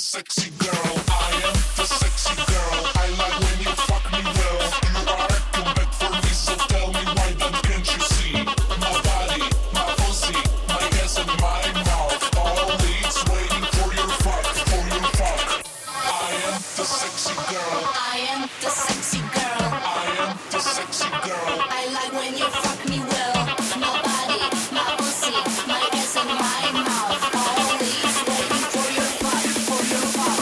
sexy girl. I am the sexy girl. I like when you fuck me well. You are acting bad for me, so tell me why then can't you see? My body, my pussy, my ass and my mouth. All needs waiting for your fuck, for your fuck. I am the sexy girl. I am the sexy girl. I am the sexy girl. I like when you fuck me well. My body, my pussy, my ass and my mouth. Always waiting for your fuck, for your fuck.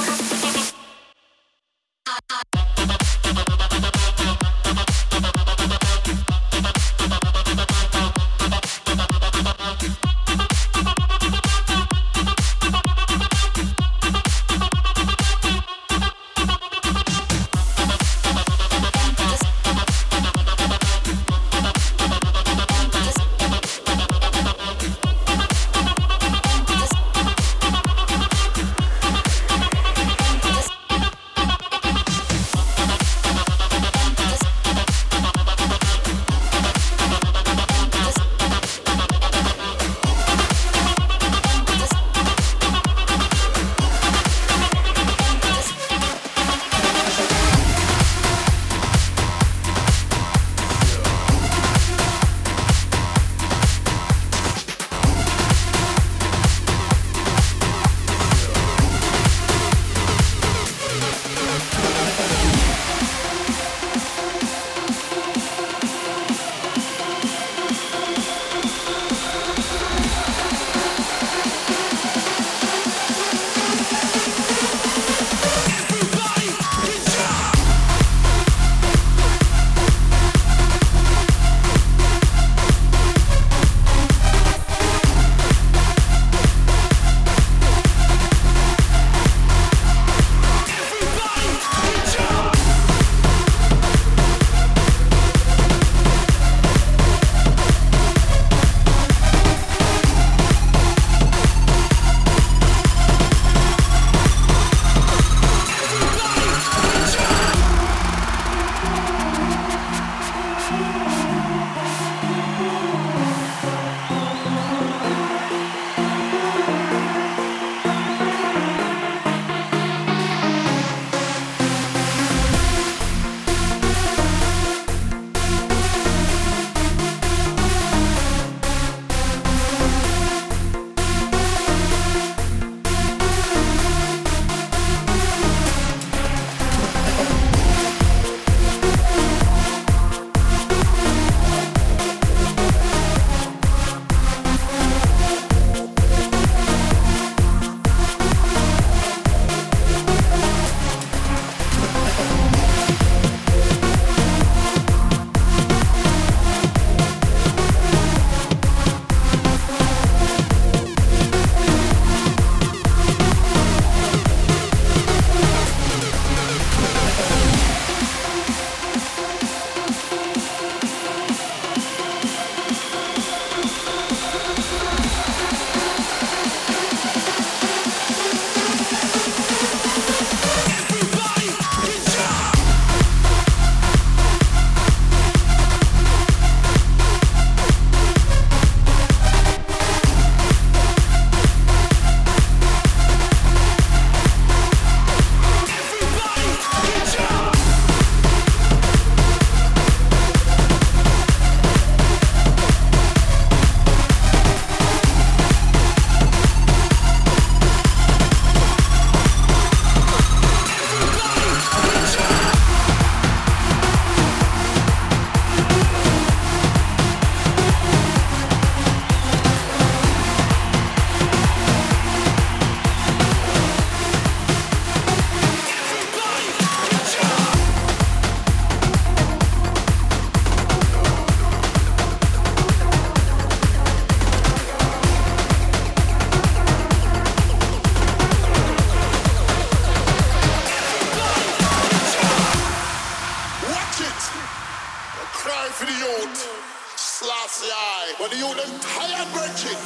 But the youth them tired breaking.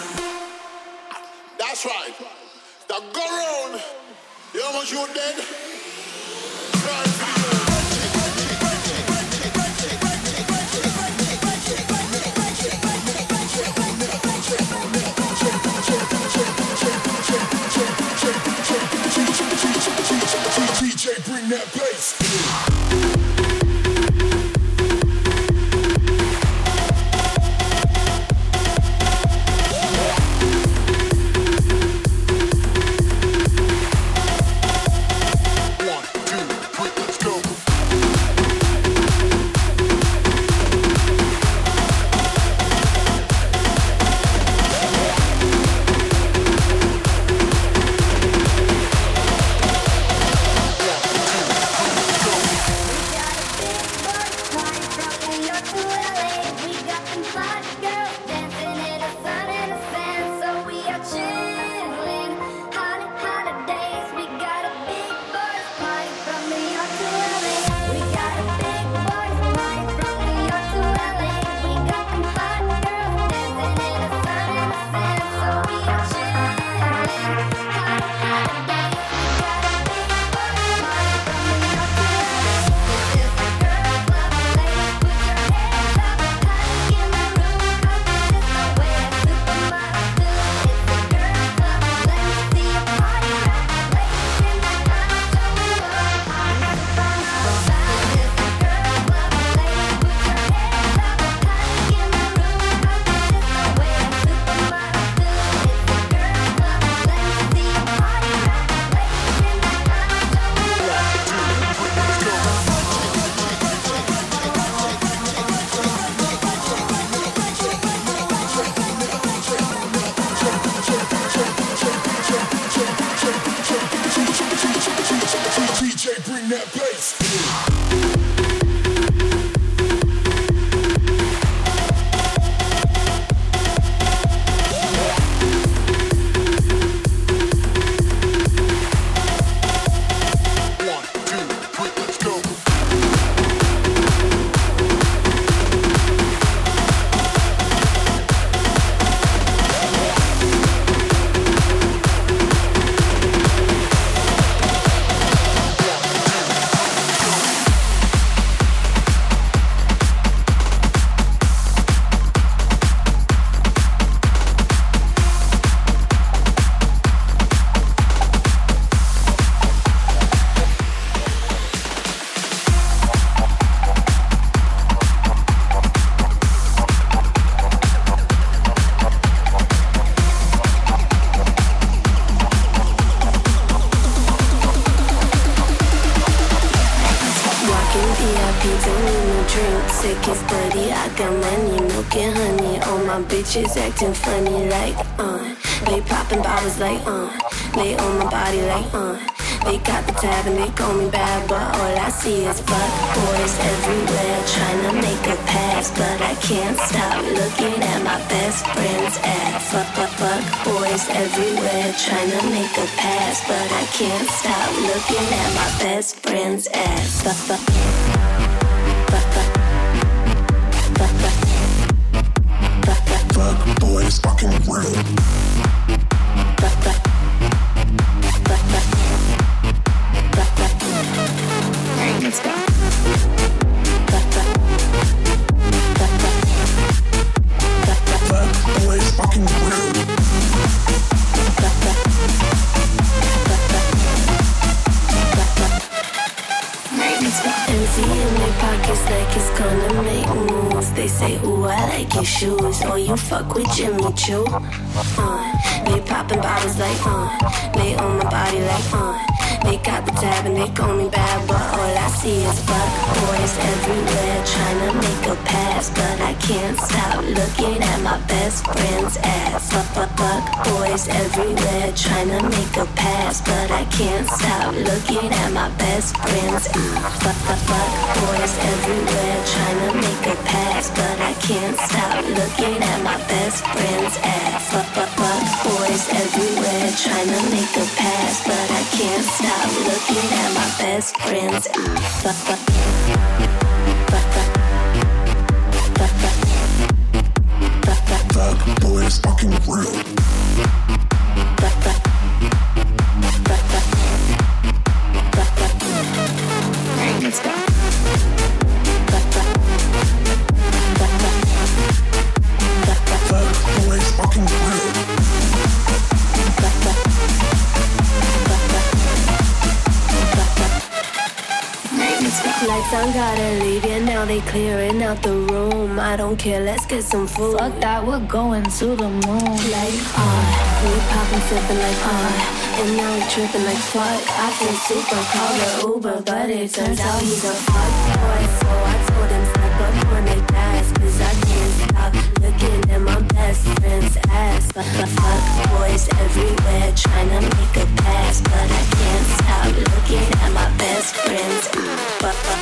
That's right. Now go round. You know how much you dead? Cry for the youth. got money, milk and honey. All my bitches acting funny like, They popping bottles like, They on my body like, They got the tab and they call me bad, but all I see is fuck boys everywhere trying to make a pass, but I can't stop looking at my best friend's ass. Fuck boys everywhere trying to make a pass, but I can't stop looking at my best friend's ass. Fuck boys fucking rude. Let's go. Fuck boys fucking rude. Empty in their pockets like it's gonna make moves. They say, ooh, I like your shoes. Oh, you fuck with Jimmy Choo. They popping bottles like, They on my body like, They got the tab and they call me bad, but all I see is fuck boys everywhere trying to make a pass, but I can't stop looking at my best friend's ass. Fuck boys everywhere trying to make a pass, but I can't stop looking at my best friend's ass. Fuck boys everywhere trying to make a pass, but I can't stop looking at my best friend's ass. Fuck boys everywhere trying to make a pass, but I can't stop looking at my best friend's ass. Fuck boys fucking rude. Let's go. Fuck boys fucking rude. Lights on, gotta leave you now. They clearing out the room. I don't care, let's get some food. Fuck that, we're going to the moon. Like, we poppin', sippin' like, and now we trippin' like fuck. I feel super, call the Uber, but it turns out he's a fuck boy. So I told him step up when they pass, cause I can't stop looking at my best friend's ass. Fuck boys everywhere trying to make a pass, but I can't stop looking at my best friend's ass.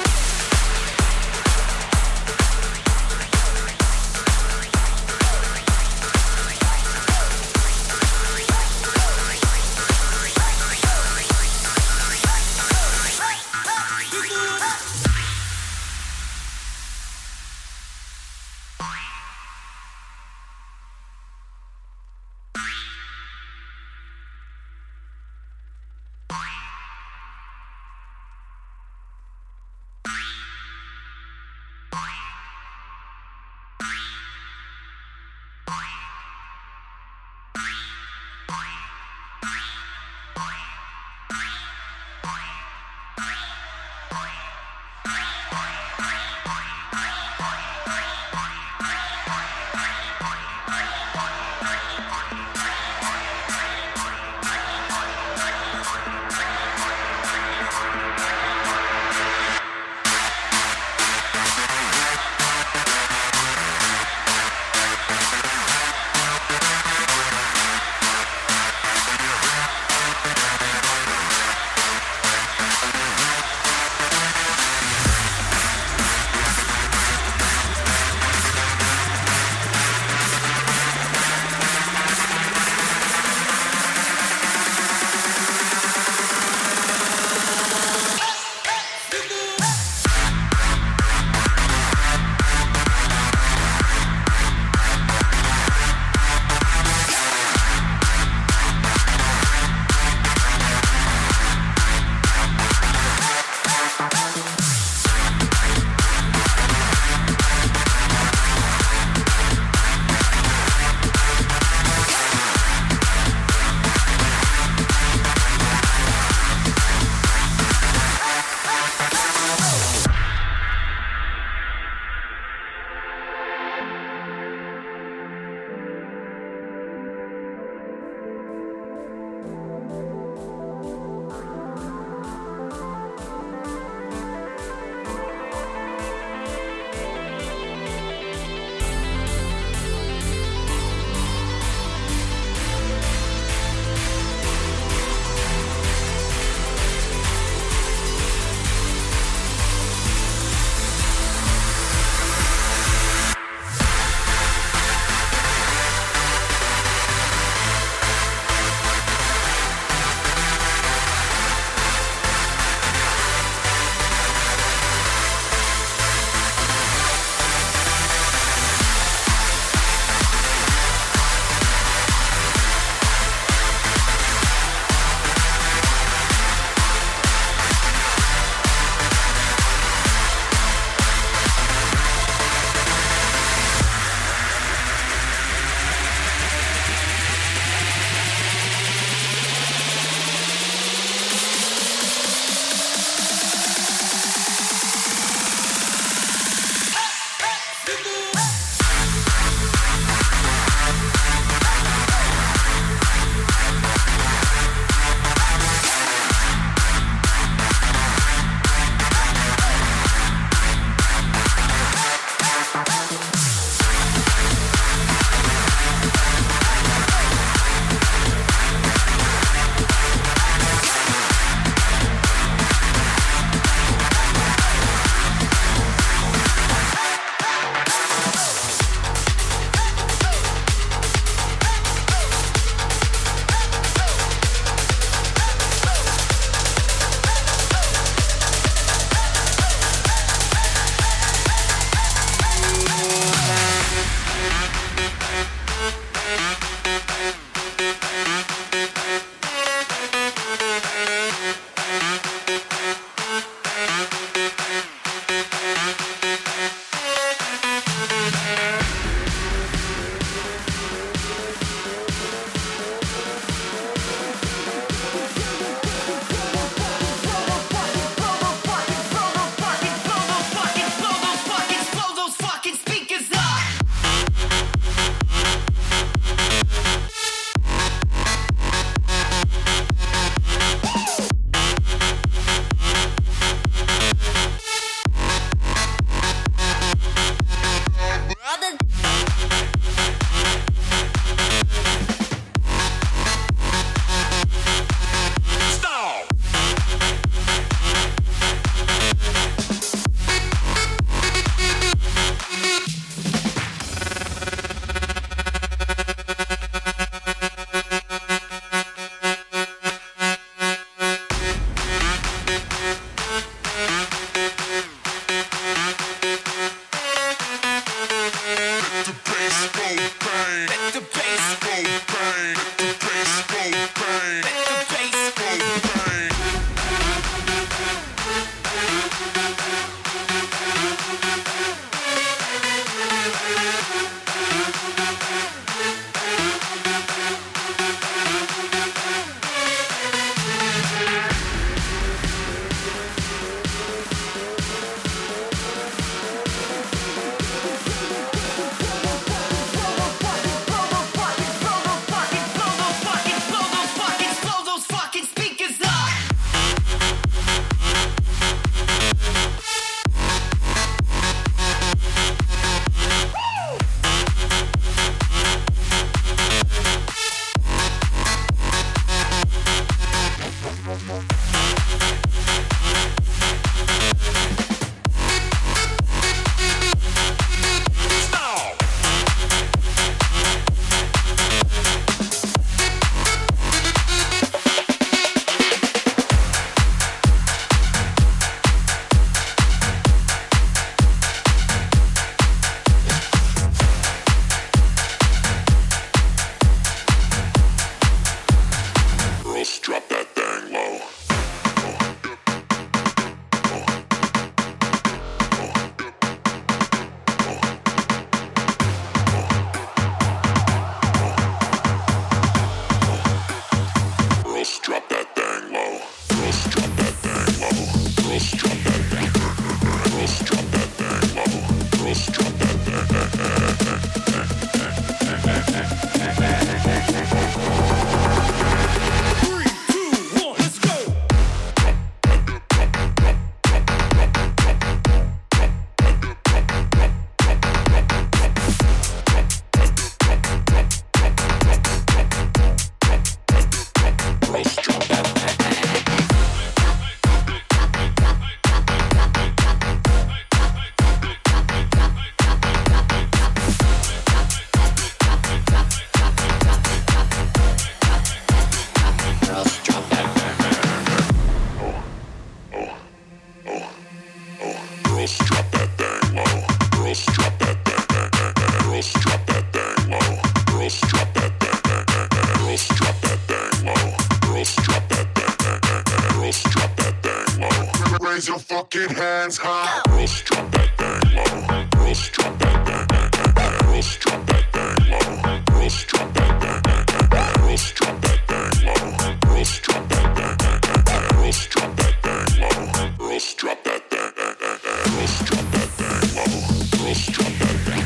fucking hands high. Wrist drop that thing low. Wrist drop that thing. Wrist drop that thing low. Wrist drop that thing. Wrist drop that thing low. Wrist drop that thing. Wrist drop that thing low. Wrist drop that thing. Wrist drop that thing low. Wrist drop that thing.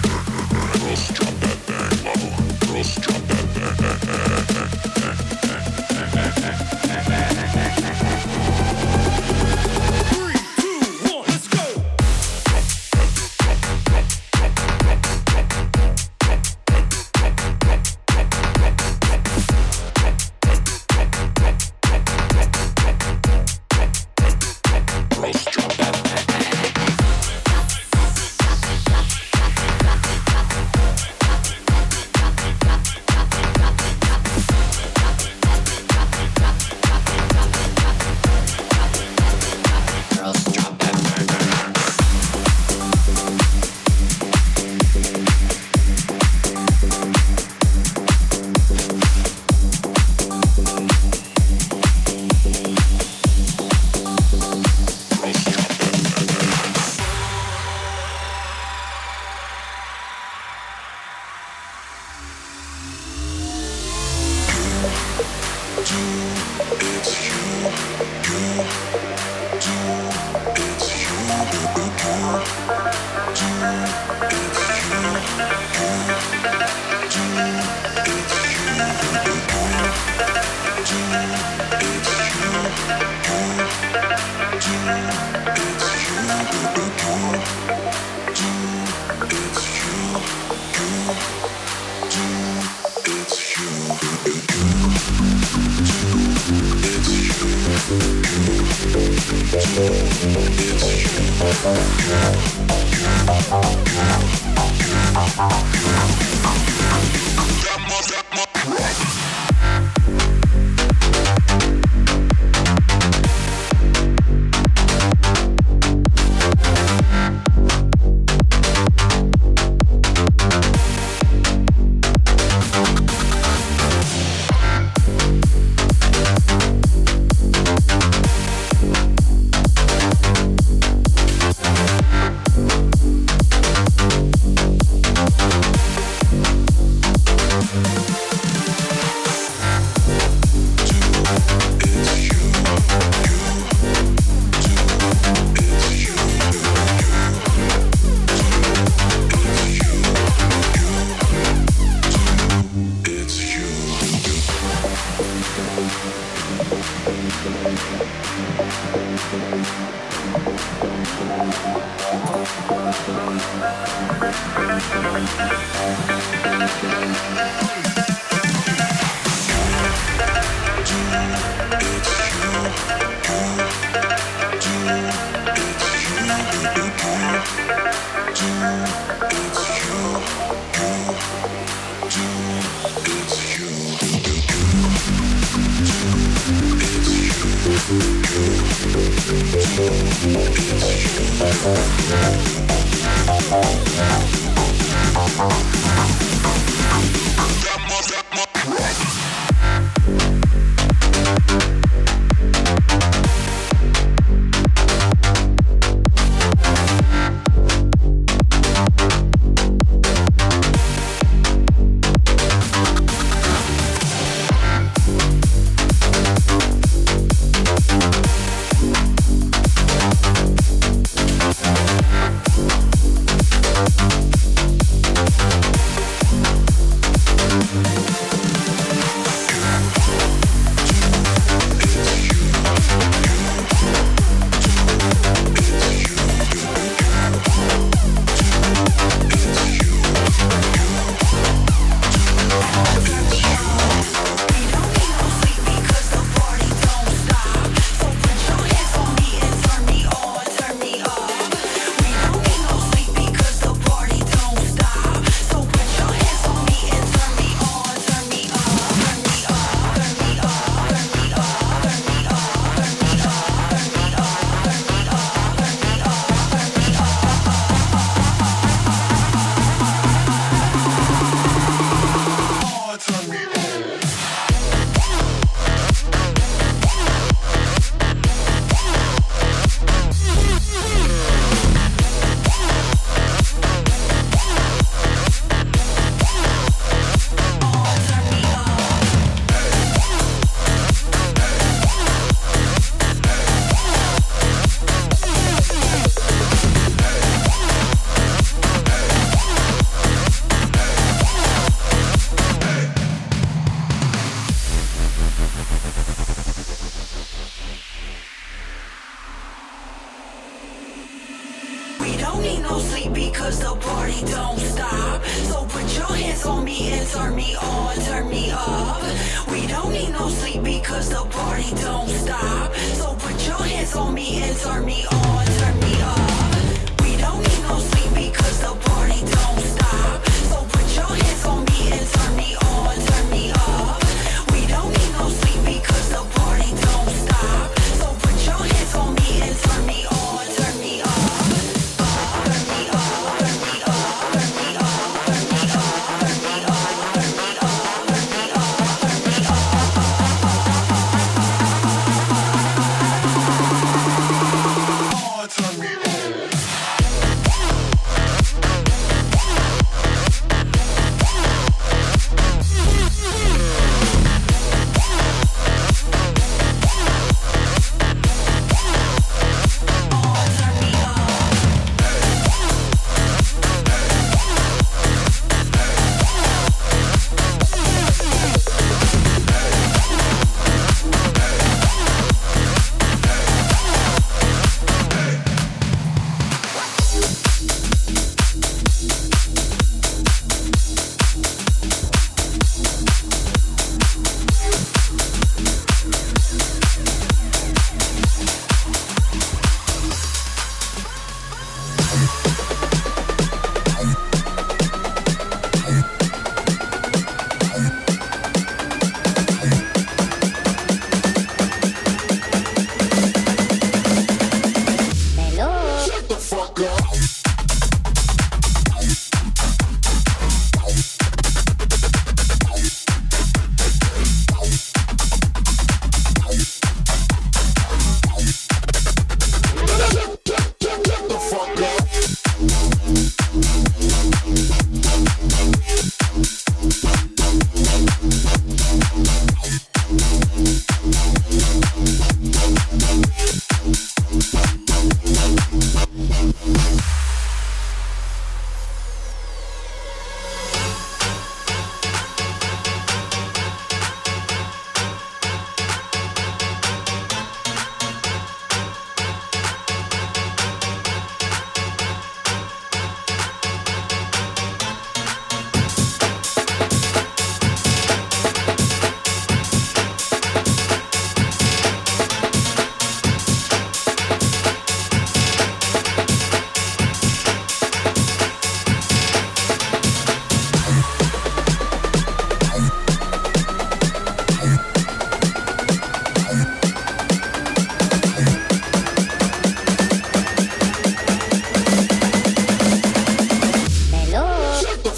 Wrist drop that thing low. Wrist drop that thing. Turn me on.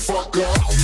fuck up.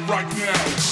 right now.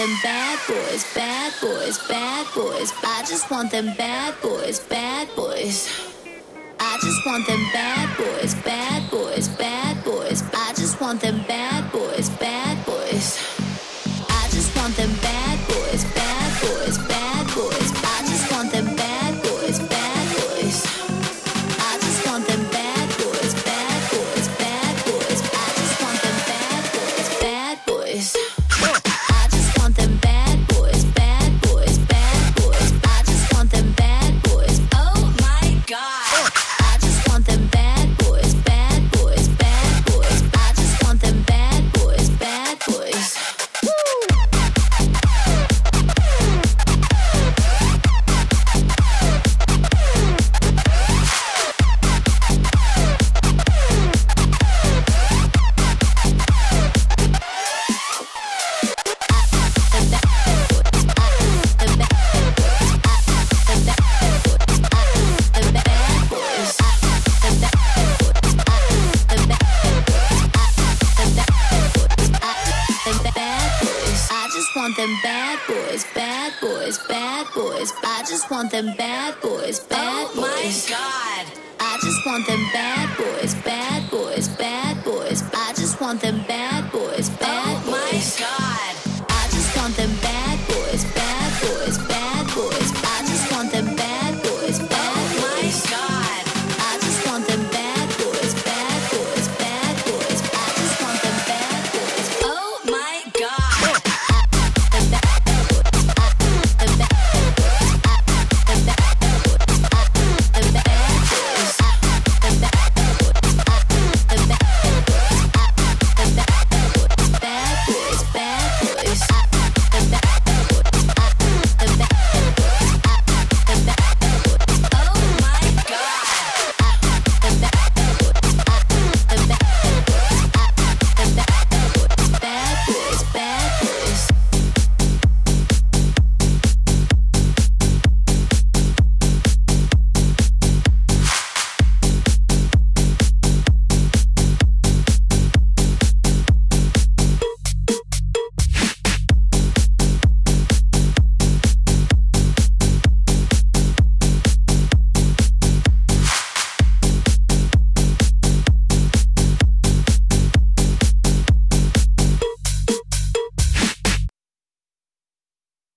them bad boys, bad boys, bad boys. I just want them bad boys, bad boys. I just want them bad boys, bad boys, bad boys. I just want them bad boys, bad boys. I just want them bad boys, bad boys, bad boys. I just want them bad boys, bad boys. I just want them bad boys, bad boys, bad boys. I just want them bad boys, bad boys. I just want them bad boys, bad boys, bad boys. I just want them bad boys. Oh my God. I just want them bad boys, bad boys, bad boys. I just want them bad boys, bad boys. Want them bad boys, bad boys, bad boys. I just want them bad boys, bad boys. Oh my God. I just want them bad boys, bad boys, bad boys. I just want them bad